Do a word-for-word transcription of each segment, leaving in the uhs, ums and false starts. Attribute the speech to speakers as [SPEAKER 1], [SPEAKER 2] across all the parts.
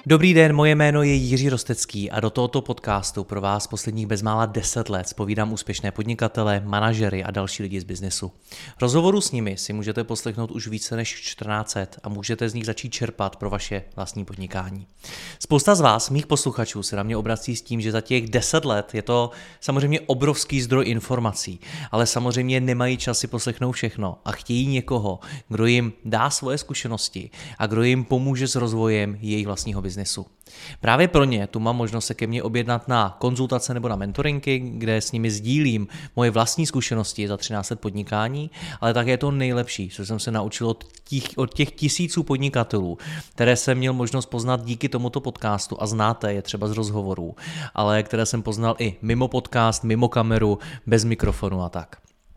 [SPEAKER 1] Dobrý den, moje jméno je Jiří Rostecký a do tohoto podcastu pro vás posledních bezmála deset let zpovídám úspěšné podnikatele, manažery a další lidi z biznesu. Rozhovoru s nimi si můžete poslechnout už více než čtrnáct set a můžete z nich začít čerpat pro vaše vlastní podnikání. Spousta z vás, mých posluchačů, se na mě obrací s tím, že za těch deset let je to samozřejmě obrovský zdroj informací, ale samozřejmě nemají čas si poslechnout všechno a chtějí někoho, kdo jim dá svoje zkušenosti a kdo jim pomůže s rozvojem jejich vlastního biznesu. Právě pro ně tu mám možnost se ke mně objednat na konzultace nebo na mentoringy, kde s nimi sdílím moje vlastní zkušenosti za třináct let podnikání, ale také je to nejlepší, co jsem se naučil od těch, od těch tisíců podnikatelů, které jsem měl možnost poznat díky tomuto podcastu a znáte je třeba z rozhovorů, ale které jsem poznal i mimo podcast, mimo kameru, bez mikrofonu a tak.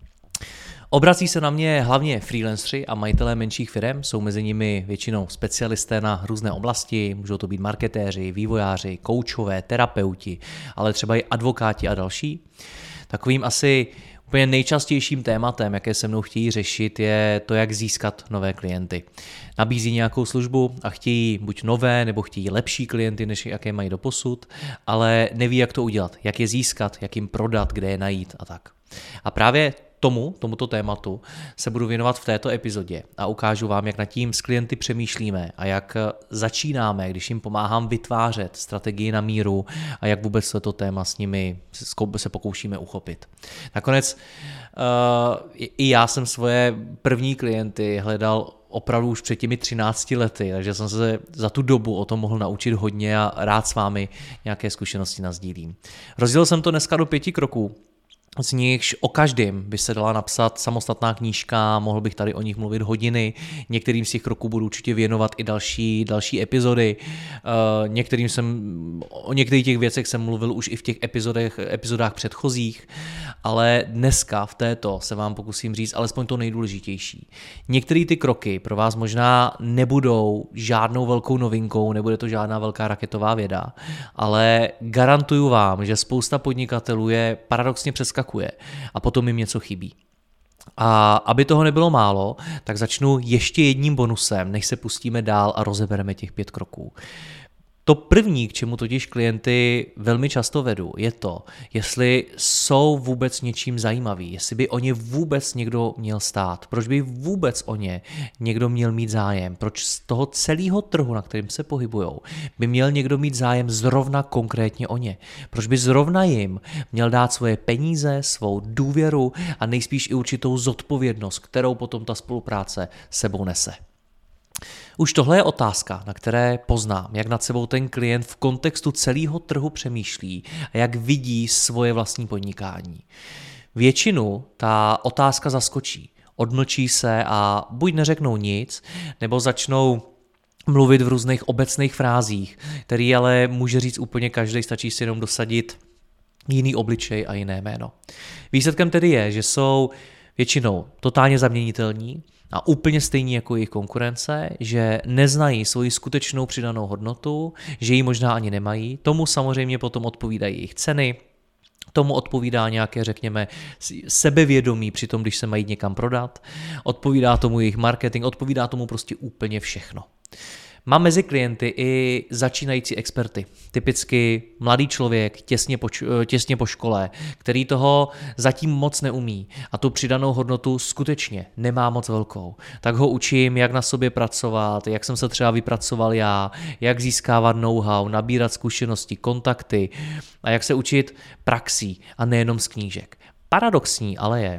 [SPEAKER 1] Obrací se na mě hlavně freelanceri a majitelé menších firem, jsou mezi nimi většinou specialisté na různé oblasti, můžou to být marketéři, vývojáři, koučové, terapeuti, ale třeba i advokáti a další. Takovým asi úplně nejčastějším tématem, jaké se mnou chtějí řešit, je to, jak získat nové klienty. Nabízí nějakou službu a chtějí buď nové, nebo chtějí lepší klienty, než jaké mají doposud, ale neví, jak to udělat, jak je získat, jak jim prodat, kde je najít a tak. A právě Tomu, tomuto tématu se budu věnovat v této epizodě a ukážu vám, jak nad tím s klienty přemýšlíme a jak začínáme, když jim pomáhám vytvářet strategii na míru a jak vůbec toto téma s nimi se pokoušíme uchopit. Nakonec uh, i já jsem svoje první klienty hledal opravdu už před těmi třinácti lety, takže jsem se za tu dobu o tom mohl naučit hodně a rád s vámi nějaké zkušenosti nasdílím. Rozdělil jsem to dneska do pěti kroků, z nichž o každém by se dala napsat samostatná knížka, mohl bych tady o nich mluvit hodiny, některým z těch kroků budu určitě věnovat i další, další epizody, uh, některým jsem, o některých těch věcech jsem mluvil už i v těch epizodech, epizodách předchozích, ale dneska v této se vám pokusím říct alespoň to nejdůležitější. Některé ty kroky pro vás možná nebudou žádnou velkou novinkou, nebude to žádná velká raketová věda, ale garantuju vám, že spousta podnikatelů je paradoxně přeskakuje a potom jim něco chybí. A aby toho nebylo málo, tak začnu ještě jedním bonusem, než se pustíme dál a rozebereme těch pět kroků. To první, k čemu totiž klienty velmi často vedu, je to, jestli jsou vůbec něčím zajímaví, jestli by o ně vůbec někdo měl stát, proč by vůbec o ně někdo měl mít zájem, proč z toho celého trhu, na kterým se pohybujou, by měl někdo mít zájem zrovna konkrétně o ně, proč by zrovna jim měl dát svoje peníze, svou důvěru a nejspíš i určitou zodpovědnost, kterou potom ta spolupráce sebou nese. Už tohle je otázka, na které poznám, jak nad sebou ten klient v kontextu celého trhu přemýšlí a jak vidí svoje vlastní podnikání. Většinu ta otázka zaskočí, odmlčí se a buď neřeknou nic, nebo začnou mluvit v různých obecných frázích, který ale může říct úplně každý, stačí si jenom dosadit jiný obličej a jiné jméno. Výsledkem tedy je, že jsou většinou totálně zaměnitelní a úplně stejní jako jejich konkurence, že neznají svoji skutečnou přidanou hodnotu, že ji možná ani nemají, tomu samozřejmě potom odpovídají jejich ceny, tomu odpovídá nějaké, řekněme, sebevědomí při tom, když se mají někam prodat, odpovídá tomu jejich marketing, odpovídá tomu prostě úplně všechno. Mám mezi klienty i začínající experty, typicky mladý člověk těsně po, těsně po škole, který toho zatím moc neumí a tu přidanou hodnotu skutečně nemá moc velkou. Tak ho učím, jak na sobě pracovat, jak jsem se třeba vypracoval já, jak získávat know-how, nabírat zkušenosti, kontakty a jak se učit praxí a nejenom z knížek. Paradoxní ale je,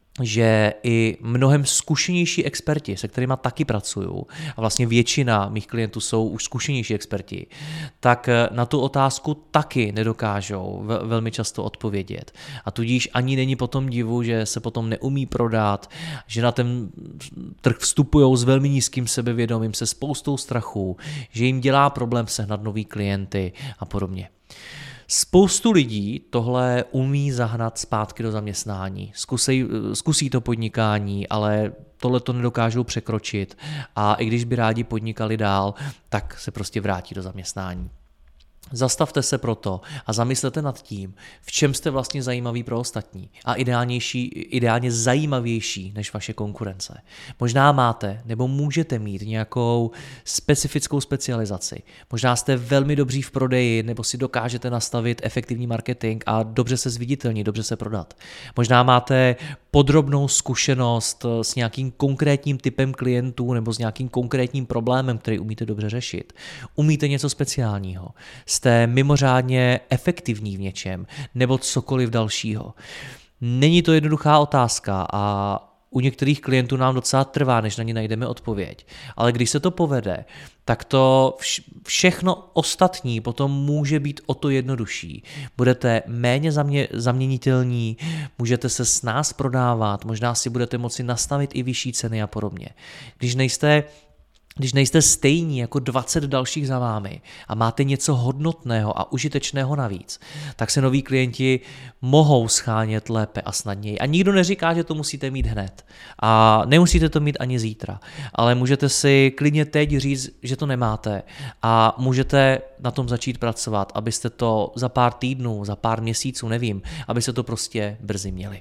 [SPEAKER 1] že i mnohem zkušenější experti, se kterými taky pracuju, a vlastně většina mých klientů jsou už zkušenější experti, tak na tu otázku taky nedokážou velmi často odpovědět. A tudíž ani není potom divu, že se potom neumí prodat, že na ten trh vstupují s velmi nízkým sebevědomím, se spoustou strachů, že jim dělá problém sehnat nový klienty a podobně. Spoustu lidí tohle umí zahnat zpátky do zaměstnání, zkusí, zkusí to podnikání, ale tohle to nedokážou překročit a i když by rádi podnikali dál, tak se prostě vrátí do zaměstnání. Zastavte se proto a zamyslete nad tím, v čem jste vlastně zajímavý pro ostatní a ideálnější, ideálně zajímavější než vaše konkurence. Možná máte nebo můžete mít nějakou specifickou specializaci. Možná jste velmi dobří v prodeji nebo si dokážete nastavit efektivní marketing a dobře se zviditelnit, dobře se prodat. Možná máte podrobnou zkušenost s nějakým konkrétním typem klientů nebo s nějakým konkrétním problémem, který umíte dobře řešit. Umíte něco speciálního. Jste mimořádně efektivní v něčem nebo cokoliv dalšího. Není to jednoduchá otázka a u některých klientů nám docela trvá, než na ně najdeme odpověď. Ale když se to povede, tak to všechno ostatní potom může být o to jednodušší. Budete méně zamě- zaměnitelní, můžete se s nás prodávat, možná si budete moci nastavit i vyšší ceny a podobně. Když nejste Když nejste stejní jako dvacet dalších za vámi a máte něco hodnotného a užitečného navíc, tak se noví klienti mohou schánět lépe a snadněji. A nikdo neříká, že to musíte mít hned. A nemusíte to mít ani zítra. Ale můžete si klidně teď říct, že to nemáte a můžete na tom začít pracovat, abyste to za pár týdnů, za pár měsíců, nevím, abyste to prostě brzy měli.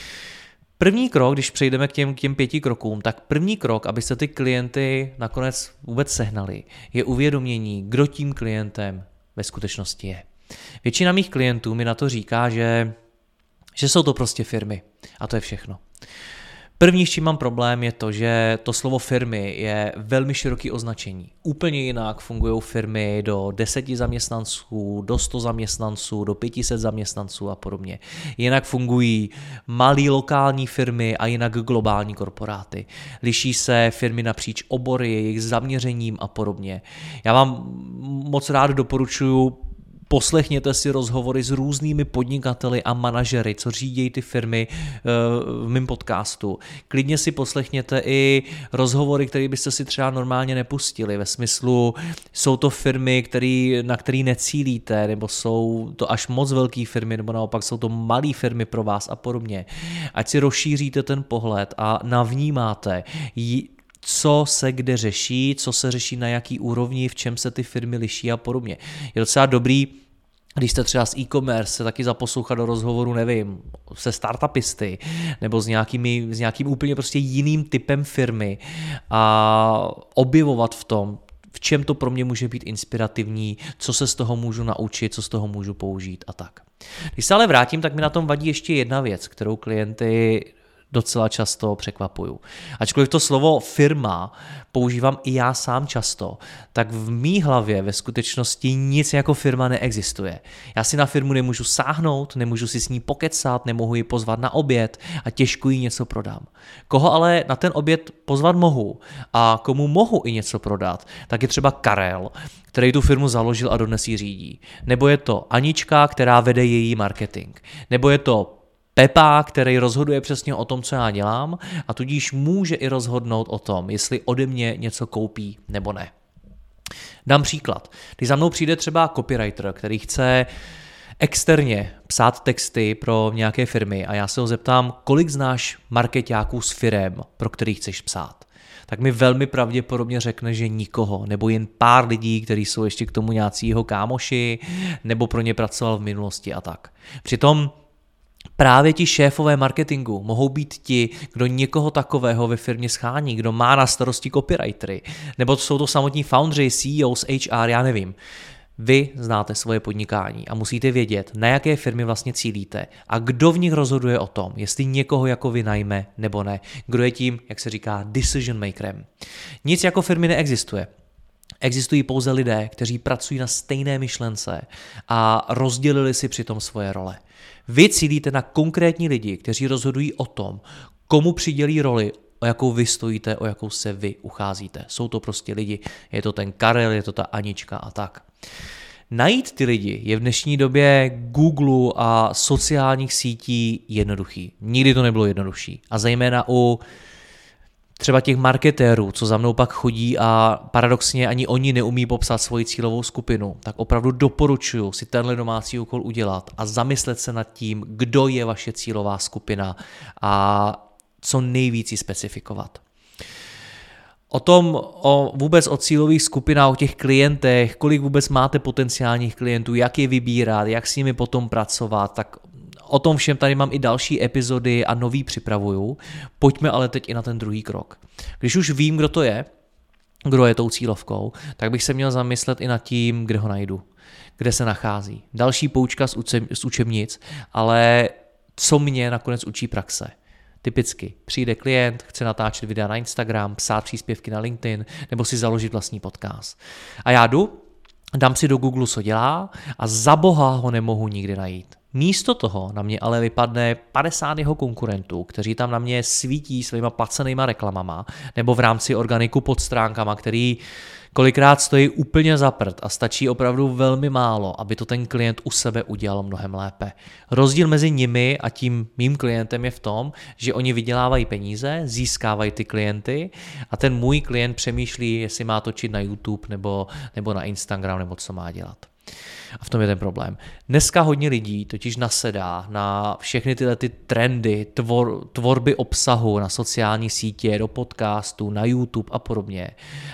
[SPEAKER 1] První krok, když přejdeme k těm, k těm pěti krokům, tak první krok, abyste ty klienty nakonec vůbec sehnali, je uvědomění, kdo tím klientem ve skutečnosti je. Většina mých klientů mi na to říká, že, že jsou to prostě firmy a to je všechno. První, s čím mám problém, je to, že to slovo firmy je velmi široké označení. Úplně jinak fungují firmy do deseti zaměstnanců, do sto zaměstnanců, do pěti set zaměstnanců a podobně. Jinak fungují malé lokální firmy a jinak globální korporáty. Liší se firmy napříč obory, jejich zaměřením a podobně. Já vám moc rád doporučuji, poslechněte si rozhovory s různými podnikateli a manažery, co řídí ty firmy v mém podcastu. Klidně si poslechněte i rozhovory, které byste si třeba normálně nepustili, ve smyslu, jsou to firmy, který, na které necílíte, nebo jsou to až moc velké firmy, nebo naopak jsou to malé firmy pro vás a podobně. Ať si rozšíříte ten pohled a navnímáte, co se kde řeší, co se řeší na jaký úrovni, v čem se ty firmy liší a podobně. Je docela dobrý, když jste třeba z e-commerce, se taky zaposlouchat do rozhovoru, nevím, se startupisty nebo s, nějakými, s nějakým úplně prostě jiným typem firmy a objevovat v tom, v čem to pro mě může být inspirativní, co se z toho můžu naučit, co z toho můžu použít a tak. Když se ale vrátím, tak mi na tom vadí ještě jedna věc, kterou klienty docela často překvapuju. Ačkoliv to slovo firma používám i já sám často, tak v mý hlavě ve skutečnosti nic jako firma neexistuje. Já si na firmu nemůžu sáhnout, nemůžu si s ní pokecat, nemohu ji pozvat na oběd a těžko jí něco prodám. Koho ale na ten oběd pozvat mohu a komu mohu i něco prodat, tak je třeba Karel, který tu firmu založil a dodnes ji řídí. Nebo je to Anička, která vede její marketing. Nebo je to Pepa, který rozhoduje přesně o tom, co já dělám a tudíž může i rozhodnout o tom, jestli ode mě něco koupí nebo ne. Dám příklad. Když za mnou přijde třeba copywriter, který chce externě psát texty pro nějaké firmy a já se ho zeptám, kolik znáš markeťáků s firem, pro který chceš psát, tak mi velmi pravděpodobně řekne, že nikoho, nebo jen pár lidí, kteří jsou ještě k tomu nějací jeho kámoši, nebo pro ně pracoval v minulosti a tak. Přitom právě ti šéfové marketingu mohou být ti, kdo někoho takového ve firmě schání, kdo má na starosti copywritery, nebo jsou to samotní foundři, C E Os, H R, já nevím. Vy znáte svoje podnikání a musíte vědět, na jaké firmy vlastně cílíte a kdo v nich rozhoduje o tom, jestli někoho jako vy najme nebo ne. Kdo je tím, jak se říká, decision makerem. Nic jako firmy neexistuje. Existují pouze lidé, kteří pracují na stejné myšlence a rozdělili si přitom svoje role. Vy cílíte na konkrétní lidi, kteří rozhodují o tom, komu přidělí roli, o jakou vy stojíte, o jakou se vy ucházíte. Jsou to prostě lidi, je to ten Karel, je to ta Anička a tak. Najít ty lidi je v dnešní době Google a sociálních sítí jednoduchý. Nikdy to nebylo jednodušší. A zejména u třeba těch marketérů, co za mnou pak chodí a paradoxně ani oni neumí popsat svoji cílovou skupinu, tak opravdu doporučuji si tenhle domácí úkol udělat a zamyslet se nad tím, kdo je vaše cílová skupina a co nejvíc ji specifikovat. O tom, o vůbec o cílových skupinách, o těch klientech, kolik vůbec máte potenciálních klientů, jak je vybírat, jak s nimi potom pracovat, tak o tom všem tady mám i další epizody a nový připravuju. Pojďme ale teď i na ten druhý krok. Když už vím, kdo to je, kdo je tou cílovkou, tak bych se měl zamyslet i nad tím, kde ho najdu, kde se nachází. Další poučka z učebnic, ale co mě nakonec učí praxe. Typicky přijde klient, chce natáčet videa na Instagram, psát příspěvky na LinkedIn nebo si založit vlastní podcast. A já jdu, dám si do Google, co dělá a za boha ho nemohu nikdy najít. Místo toho na mě ale vypadne padesát jeho konkurentů, kteří tam na mě svítí svýma placenýma reklamama nebo v rámci organiku pod stránkama, který kolikrát stojí úplně za prd a stačí opravdu velmi málo, aby to ten klient u sebe udělal mnohem lépe. Rozdíl mezi nimi a tím mým klientem je v tom, že oni vydělávají peníze, získávají ty klienty a ten můj klient přemýšlí, jestli má točit na YouTube nebo, nebo na Instagram nebo co má dělat. A v tom je ten problém. Dneska hodně lidí totiž nasedá na všechny tyhle ty trendy, tvor, tvorby obsahu na sociální sítě, do podcastů, na YouTube a podobně.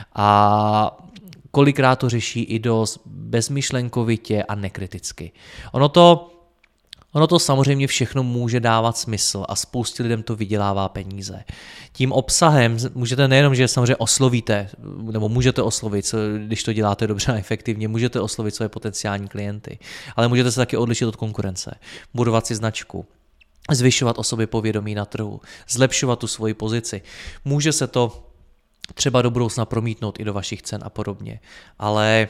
[SPEAKER 1] A kolikrát to řeší i dost bezmyšlenkovitě a nekriticky. Ono to Ono to samozřejmě všechno může dávat smysl a spoustě lidem to vydělává peníze. Tím obsahem můžete nejenom, že samozřejmě oslovíte, nebo můžete oslovit, když to děláte dobře a efektivně, můžete oslovit své potenciální klienty, ale můžete se taky odlišit od konkurence, budovat si značku, zvyšovat o sobě povědomí na trhu, zlepšovat tu svoji pozici. Může se to třeba do budoucna promítnout i do vašich cen a podobně, ale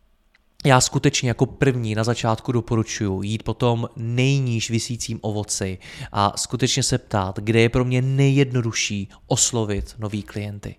[SPEAKER 1] já skutečně jako první na začátku doporučuji jít po tom nejníž visícím ovoci a skutečně se ptát, kde je pro mě nejjednodušší oslovit nový klienty.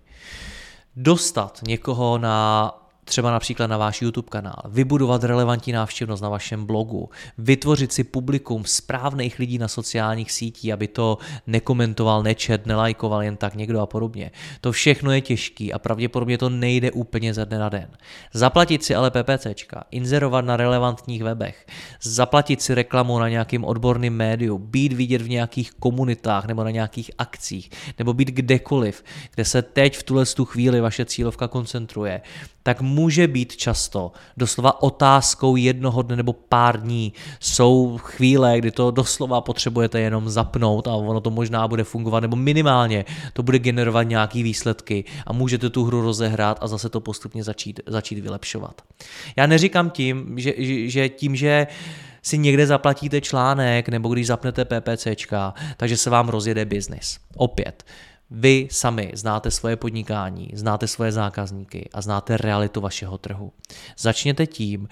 [SPEAKER 1] Dostat někoho na třeba například na váš YouTube kanál, vybudovat relevantní návštěvnost na vašem blogu, vytvořit si publikum správných lidí na sociálních sítích, aby to nekomentoval, nečet, nelajkoval jen tak někdo a podobně. To všechno je těžký a pravděpodobně to nejde úplně ze dne na den. Zaplatit si ale PPCčka, inzerovat na relevantních webech, zaplatit si reklamu na nějakým odborným médiu, být vidět v nějakých komunitách nebo na nějakých akcích, nebo být kdekoliv, kde se teď v tuhle chvíli vaše cílovka koncentruje, tak může být často doslova otázkou jednoho dne nebo pár dní. Jsou chvíle, kdy to doslova potřebujete jenom zapnout a ono to možná bude fungovat, nebo minimálně to bude generovat nějaký výsledky a můžete tu hru rozehrát a zase to postupně začít, začít vylepšovat. Já neříkám tím, že, že tím, že si někde zaplatíte článek nebo když zapnete PPCčka, takže se vám rozjede biznis. Opět. Vy sami znáte svoje podnikání, znáte svoje zákazníky a znáte realitu vašeho trhu. Začněte tím,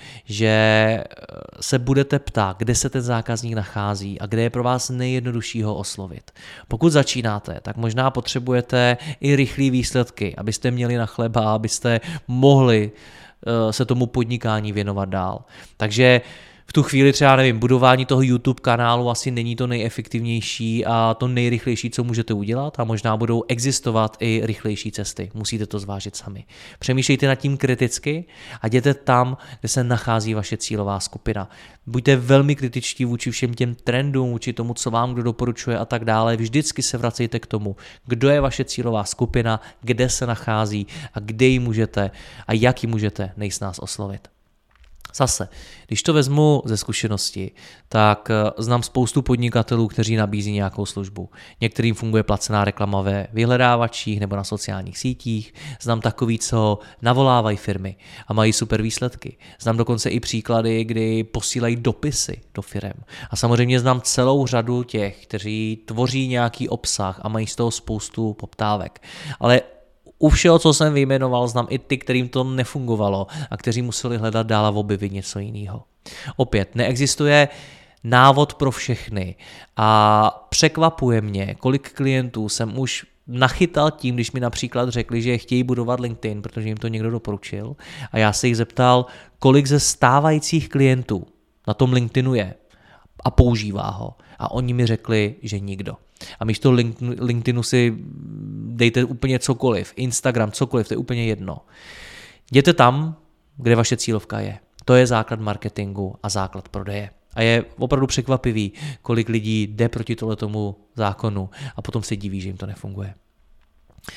[SPEAKER 1] že se budete ptát, kde se ten zákazník nachází a kde je pro vás nejjednodušší ho oslovit. Pokud začínáte, tak možná potřebujete i rychlé výsledky, abyste měli na chleba, abyste mohli se tomu podnikání věnovat dál. Takže v tu chvíli třeba, nevím, budování toho YouTube kanálu asi není to nejefektivnější a to nejrychlejší, co můžete udělat a možná budou existovat i rychlejší cesty. Musíte to zvážit sami. Přemýšlejte nad tím kriticky a jděte tam, kde se nachází vaše cílová skupina. Buďte velmi kritičtí vůči všem těm trendům, vůči tomu, co vám kdo doporučuje a tak dále. Vždycky se vracejte k tomu, kdo je vaše cílová skupina, kde se nachází a kde ji můžete a jak ji můžete nejsnáz oslovit. Zase, když to vezmu ze zkušenosti, tak znám spoustu podnikatelů, kteří nabízí nějakou službu. Některým funguje placená reklama ve vyhledávačích nebo na sociálních sítích. Znám takový, co navolávají firmy a mají super výsledky. Znám dokonce i příklady, kdy posílají dopisy do firem. A samozřejmě znám celou řadu těch, kteří tvoří nějaký obsah a mají z toho spoustu poptávek. Ale u všeho, co jsem vyjmenoval, znám i ty, kterým to nefungovalo a kteří museli hledat dál a objevit něco jiného. Opět, neexistuje návod pro všechny a překvapuje mě, kolik klientů jsem už nachytal tím, když mi například řekli, že chtějí budovat LinkedIn, protože jim to někdo doporučil a já se jich zeptal, kolik ze stávajících klientů na tom LinkedInu je a používá ho. A oni mi řekli, že nikdo. A místo LinkedInu si dejte úplně cokoliv, Instagram, cokoliv, to je úplně jedno. Jděte tam, kde vaše cílovka je. To je základ marketingu a základ prodeje. A je opravdu překvapivý, kolik lidí jde proti tohletomu zákonu a potom se diví, že jim to nefunguje.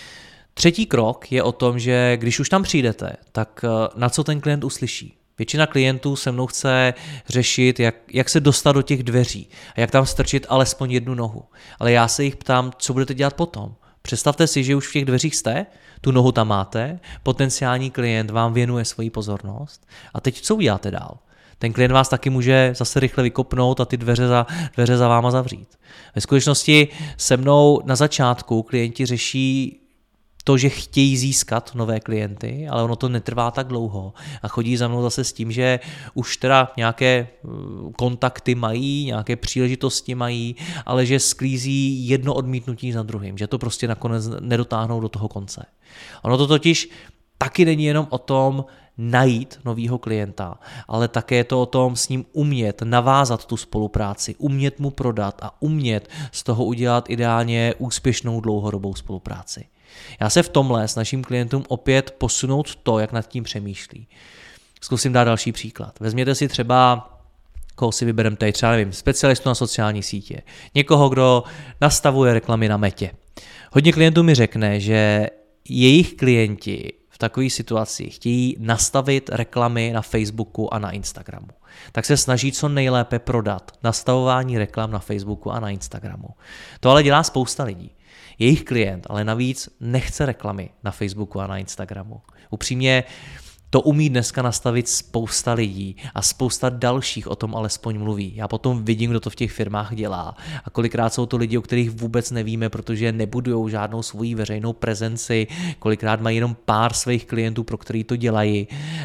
[SPEAKER 1] Třetí krok je o tom, že když už tam přijdete, tak na co ten klient uslyší. Většina klientů se mnou chce řešit, jak, jak se dostat do těch dveří a jak tam strčit alespoň jednu nohu. Ale já se jich ptám, co budete dělat potom. Představte si, že už v těch dveřích jste, tu nohu tam máte, potenciální klient vám věnuje svoji pozornost a teď co uděláte dál? Ten klient vás taky může zase rychle vykopnout a ty dveře za, dveře za váma zavřít. Ve skutečnosti se mnou na začátku klienti řeší to, že chtějí získat nové klienty, ale ono to netrvá tak dlouho a chodí za mnou zase s tím, že už teda nějaké kontakty mají, nějaké příležitosti mají, ale že sklízí jedno odmítnutí za druhým, že to prostě nakonec nedotáhnou do toho konce. Ono to totiž taky není jenom o tom najít novýho klienta, ale také je to o tom s ním umět navázat tu spolupráci, umět mu prodat a umět z toho udělat ideálně úspěšnou dlouhodobou spolupráci. Já se v tomhle s naším klientům opět posunout to, jak nad tím přemýšlí. Zkusím dát další příklad. Vezměte si třeba, koho si vybereme tady, třeba nevím, specialistu na sociální sítě, někoho, kdo nastavuje reklamy na Metě. Hodně klientů mi řekne, že jejich klienti v takové situaci chtějí nastavit reklamy na Facebooku a na Instagramu. Tak se snaží co nejlépe prodat nastavování reklam na Facebooku a na Instagramu. To ale dělá spousta lidí. Jejich klient ale navíc nechce reklamy na Facebooku a na Instagramu. Upřímně to umí dneska nastavit spousta lidí a spousta dalších o tom alespoň mluví. Já potom vidím, kdo to v těch firmách dělá a kolikrát jsou to lidi, o kterých vůbec nevíme, protože nebudujou žádnou svoji veřejnou prezenci, kolikrát mají jenom pár svých klientů, pro který to dělají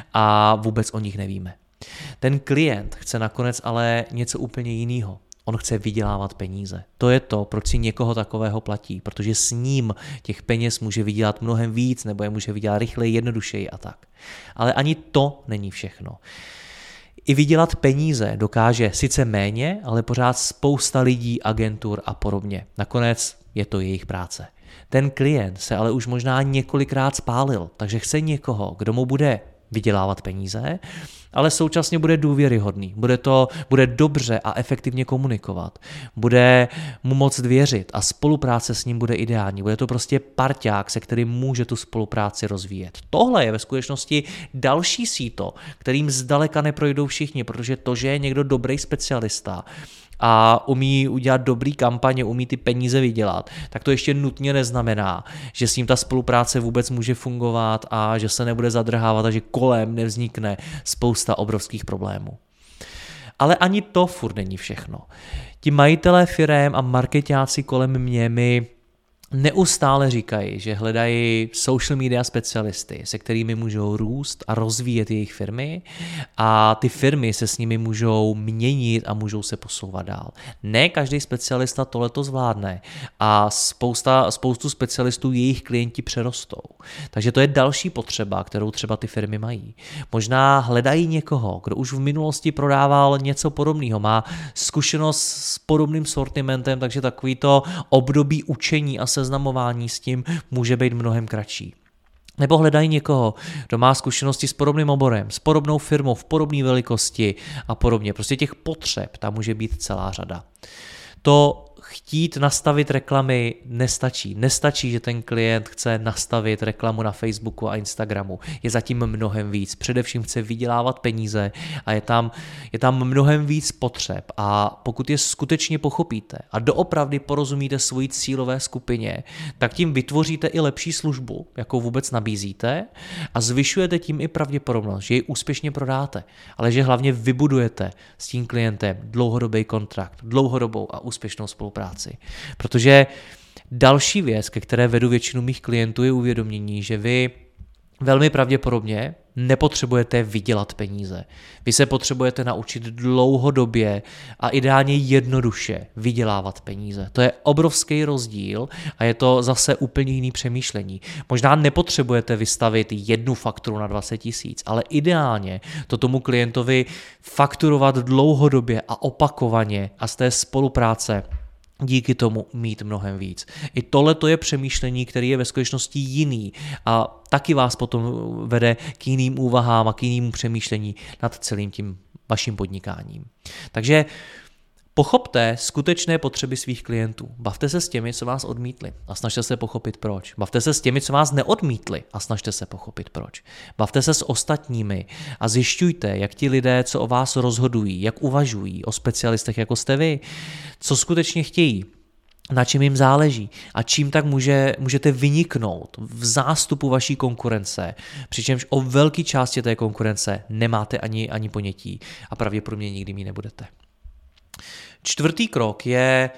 [SPEAKER 1] a vůbec o nich nevíme. Ten klient chce nakonec ale něco úplně jiného. On chce vydělávat peníze. To je to, proč si někoho takového platí, protože s ním těch peněz může vydělat mnohem víc, nebo je může vydělat rychleji, jednodušeji a tak. Ale ani to není všechno. I vydělat peníze dokáže sice méně, ale pořád spousta lidí, agentur a podobně. Nakonec je to jejich práce. Ten klient se ale už možná několikrát spálil, takže chce někoho, kdo mu bude vydělávat peníze, ale současně bude důvěryhodný, bude to, bude dobře a efektivně komunikovat, bude mu moct věřit a spolupráce s ním bude ideální, bude to prostě parťák, se kterým může tu spolupráci rozvíjet. Tohle je ve skutečnosti další síto, kterým zdaleka neprojdou všichni, protože to, že je někdo dobrý specialista a umí udělat dobrý kampaně, umí ty peníze vydělat, tak to ještě nutně neznamená, že s ním ta spolupráce vůbec může fungovat a že se nebude zadrhávat a že kolem nevznikne spousta obrovských problémů. Ale ani to furt není všechno. Ti majitelé firem a marketáci kolem mě mi neustále říkají, že hledají social media specialisty, se kterými můžou růst a rozvíjet jejich firmy a ty firmy se s nimi můžou měnit a můžou se posouvat dál. Ne každý specialista tohleto zvládne a spousta, spoustu specialistů jejich klienti přerostou. Takže to je další potřeba, kterou třeba ty firmy mají. Možná hledají někoho, kdo už v minulosti prodával něco podobného, má zkušenost s podobným sortimentem, takže takovýto období učení a seznamování s tím může být mnohem kratší. Nebo hledají někoho, kdo má zkušenosti s podobným oborem, s podobnou firmou, v podobné velikosti a podobně. Prostě těch potřeb tam může být celá řada. To chtít nastavit reklamy nestačí. Nestačí, že ten klient chce nastavit reklamu na Facebooku a Instagramu. Je zatím mnohem víc. Především chce vydělávat peníze a je tam, je tam mnohem víc potřeb. A pokud je skutečně pochopíte a doopravdy porozumíte svojí cílové skupině, tak tím vytvoříte i lepší službu, jakou vůbec nabízíte a zvyšujete tím i pravděpodobnost, že ji úspěšně prodáte, ale že hlavně vybudujete s tím klientem dlouhodobý kontrakt, dlouhodobou a úspěšnou spolupráci. Protože další věc, ke které vedu většinu mých klientů, je uvědomění, že vy velmi pravděpodobně nepotřebujete vydělat peníze. Vy se potřebujete naučit dlouhodobě a ideálně jednoduše vydělávat peníze. To je obrovský rozdíl a je to zase úplně jiný přemýšlení. Možná nepotřebujete vystavit jednu fakturu na dvacet tisíc, ale ideálně to tomu klientovi fakturovat dlouhodobě a opakovaně a z té spolupráce díky tomu mít mnohem víc. I tohle to je přemýšlení, který je ve skutečnosti jiný a taky vás potom vede k jiným úvahám a k jinému přemýšlení nad celým tím vaším podnikáním. Takže Pochopte skutečné potřeby svých klientů. Bavte se s těmi, co vás odmítli a snažte se pochopit proč. Bavte se s těmi, co vás neodmítli a snažte se pochopit proč. Bavte se s ostatními a zjišťujte, jak ti lidé, co o vás rozhodují, jak uvažují o specialistech, jako jste vy, co skutečně chtějí, na čem jim záleží a čím tak může, můžete vyniknout v zástupu vaší konkurence, přičemž o velké části té konkurence nemáte ani, ani ponětí a pravděpodobně nikdy mít nebudete. Čtvrtý krok je,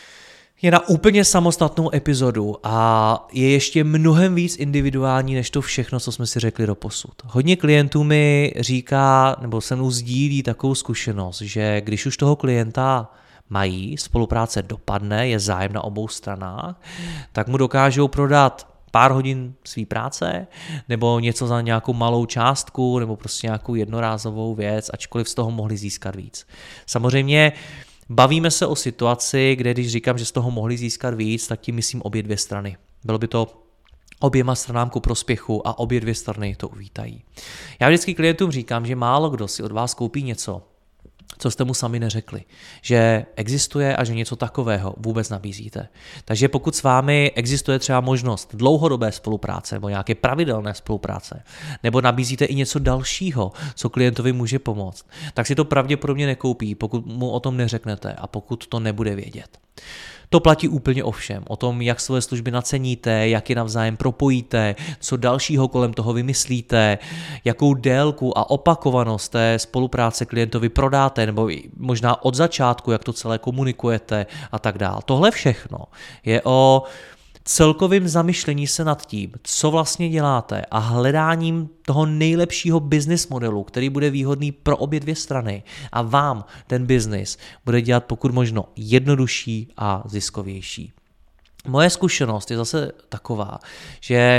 [SPEAKER 1] je na úplně samostatnou epizodu a je ještě mnohem víc individuální než to všechno, co jsme si řekli doposud. Hodně klientů mi říká, nebo se mnou sdílí takovou zkušenost, že když už toho klienta mají, spolupráce dopadne, je zájem na obou stranách, tak mu dokážou prodat pár hodin své práce, nebo něco za nějakou malou částku, nebo prostě nějakou jednorázovou věc, ačkoliv z toho mohli získat víc. Samozřejmě bavíme se o situaci, kde když říkám, že z toho mohli získat víc, tak tím myslím obě dvě strany. Bylo by to oběma stranám ku prospěchu a obě dvě strany to uvítají. Já vždycky klientům říkám, že málo kdo si od vás koupí něco, co jste mu sami neřekli, že existuje a že něco takového vůbec nabízíte. Takže pokud s vámi existuje třeba možnost dlouhodobé spolupráce nebo nějaké pravidelné spolupráce, nebo nabízíte i něco dalšího, co klientovi může pomoct, tak si to pravděpodobně nekoupí, pokud mu o tom neřeknete a pokud to nebude vědět. To platí úplně o všem, o tom, jak své služby naceníte, jak je navzájem propojíte, co dalšího kolem toho vymyslíte, jakou délku a opakovanost té spolupráce klientovi prodáte, nebo možná od začátku, jak to celé komunikujete a tak dál. Tohle všechno je o celkovým zamyšlení se nad tím, co vlastně děláte a hledáním toho nejlepšího business modelu, který bude výhodný pro obě dvě strany a vám ten business bude dělat pokud možno jednodušší a ziskovější. Moje zkušenost je zase taková, že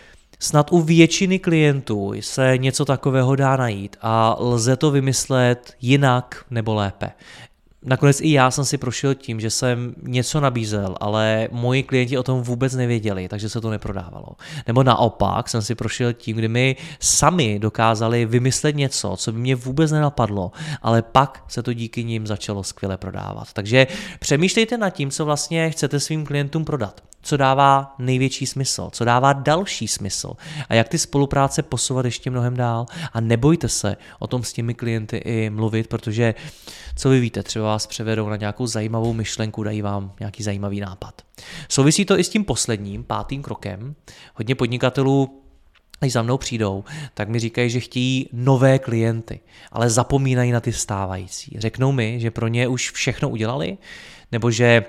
[SPEAKER 1] snad u většiny klientů se něco takového dá najít a lze to vymyslet jinak nebo lépe. Nakonec i já jsem si prošel tím, že jsem něco nabízel, ale moji klienti o tom vůbec nevěděli, takže se to neprodávalo. Nebo naopak jsem si prošel tím, kdy mi sami dokázali vymyslet něco, co by mě vůbec nenapadlo, ale pak se to díky nim začalo skvěle prodávat. Takže přemýšlejte nad tím, co vlastně chcete svým klientům prodat. Co dává největší smysl, co dává další smysl a jak ty spolupráce posouvat ještě mnohem dál a nebojte se o tom s těmi klienty i mluvit, protože co vy víte, třeba vás převedou na nějakou zajímavou myšlenku, dají vám nějaký zajímavý nápad. Souvisí to i s tím posledním, pátým krokem. Hodně podnikatelů, když za mnou přijdou, tak mi říkají, že chtějí nové klienty, ale zapomínají na ty stávající. Řeknou mi, že pro ně už všechno udělali, nebo že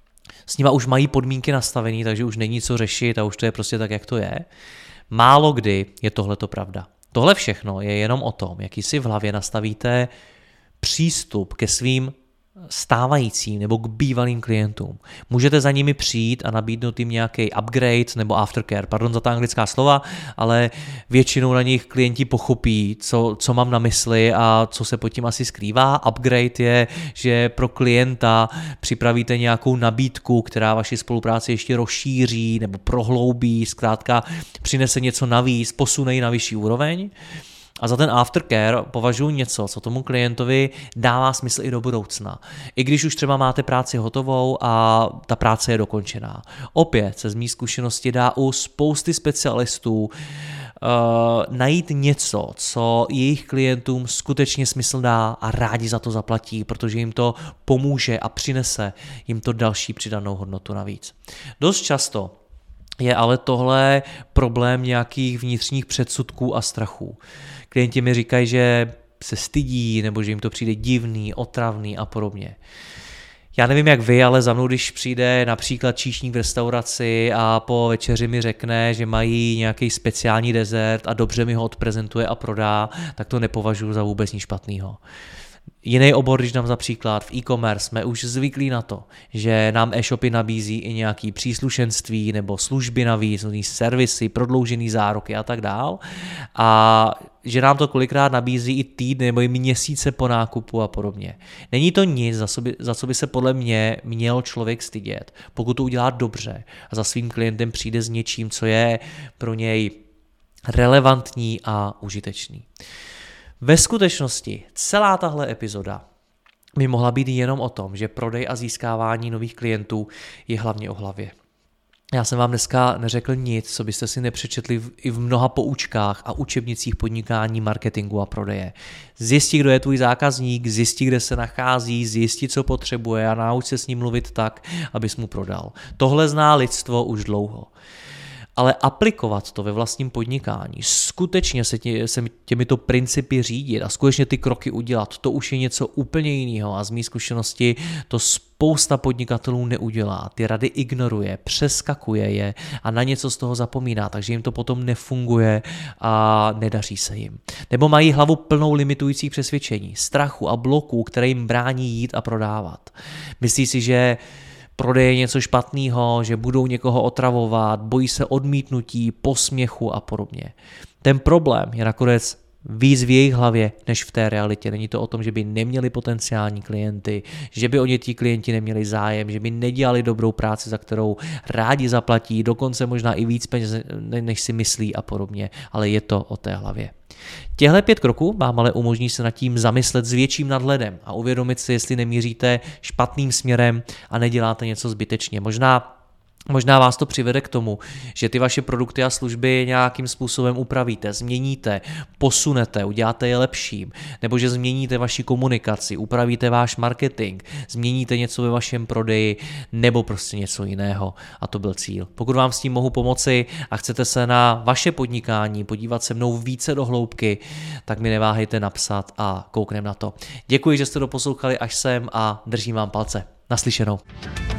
[SPEAKER 1] s nima už mají podmínky nastavený, takže už není co řešit a už to je prostě tak, jak to je. Málo kdy je tohleto pravda. Tohle všechno je jenom o tom, jaký si v hlavě nastavíte přístup ke svým stávajícím nebo k bývalým klientům. Můžete za nimi přijít a nabídnout jim nějaký upgrade nebo aftercare, pardon za ta anglická slova, ale většinou na nich klienti pochopí, co, co mám na mysli a co se pod tím asi skrývá. Upgrade je, že pro klienta připravíte nějakou nabídku, která vaši spolupráci ještě rozšíří nebo prohloubí, zkrátka přinese něco navíc, posune ji na vyšší úroveň. A za ten aftercare považuji něco, co tomu klientovi dává smysl i do budoucna. I když už třeba máte práci hotovou a ta práce je dokončená. Opět se z mý zkušenosti dá u spousty specialistů uh, najít něco, co jejich klientům skutečně smysl dá a rádi za to zaplatí, protože jim to pomůže a přinese jim to další přidanou hodnotu navíc. Dost často je ale tohle problém nějakých vnitřních předsudků a strachů. Klienti mi říkají, že se stydí, nebo že jim to přijde divný, otravný a podobně. Já nevím jak vy, ale za mnou, když přijde například číšník v restauraci a po večeři mi řekne, že mají nějaký speciální dezert a dobře mi ho odprezentuje a prodá, tak to nepovažuji za vůbec nic špatného. Jiný obor, když dám za příklad, v e-commerce jsme už zvyklí na to, že nám e-shopy nabízí i nějaké příslušenství nebo služby navíc, servisy, prodloužený záruky a tak dál. A že nám to kolikrát nabízí i týdny nebo i měsíce po nákupu a podobně. Není to nic, za co by, za co by se podle mě měl člověk stydět, pokud to udělá dobře a za svým klientem přijde s něčím, co je pro něj relevantní a užitečný. Ve skutečnosti celá tahle epizoda by mohla být jenom o tom, že prodej a získávání nových klientů je hlavně o hlavě. Já jsem vám dneska neřekl nic, co byste si nepřečetli v, i v mnoha poučkách a učebnicích podnikání, marketingu a prodeje. Zjistit, kdo je tvůj zákazník, zjistit, kde se nachází, zjistit, co potřebuje a nauč se s ním mluvit tak, abys mu prodal. Tohle zná lidstvo už dlouho. Ale aplikovat to ve vlastním podnikání, skutečně se, tě, se těmito principy řídit a skutečně ty kroky udělat, to už je něco úplně jiného a z mý zkušenosti to spousta podnikatelů neudělá. Ty rady ignoruje, přeskakuje je a na něco z toho zapomíná, takže jim to potom nefunguje a nedaří se jim. Nebo mají hlavu plnou limitujících přesvědčení, strachu a bloků, které jim brání jít a prodávat. Myslí si, že prodej je něco špatného, že budou někoho otravovat, bojí se odmítnutí, posměchu a podobně. Ten problém je nakonec víc v jejich hlavě, než v té realitě. Není to o tom, že by neměli potenciální klienty, že by o ně ti klienti neměli zájem, že by nedělali dobrou práci, za kterou rádi zaplatí, dokonce možná i víc peněz, než si myslí a podobně, ale je to o té hlavě. Těhle pět kroků vám ale umožní se nad tím zamyslet s větším nadhledem a uvědomit si, jestli nemíříte špatným směrem a neděláte něco zbytečně. Možná Možná vás to přivede k tomu, že ty vaše produkty a služby nějakým způsobem upravíte, změníte, posunete, uděláte je lepším, nebo že změníte vaši komunikaci, upravíte váš marketing, změníte něco ve vašem prodeji, nebo prostě něco jiného. A to byl cíl. Pokud vám s tím mohu pomoci a chcete se na vaše podnikání podívat se mnou více do hloubky, tak mi neváhejte napsat a koukneme na to. Děkuji, že jste doposlouchali až sem a držím vám palce. Naslyšenou.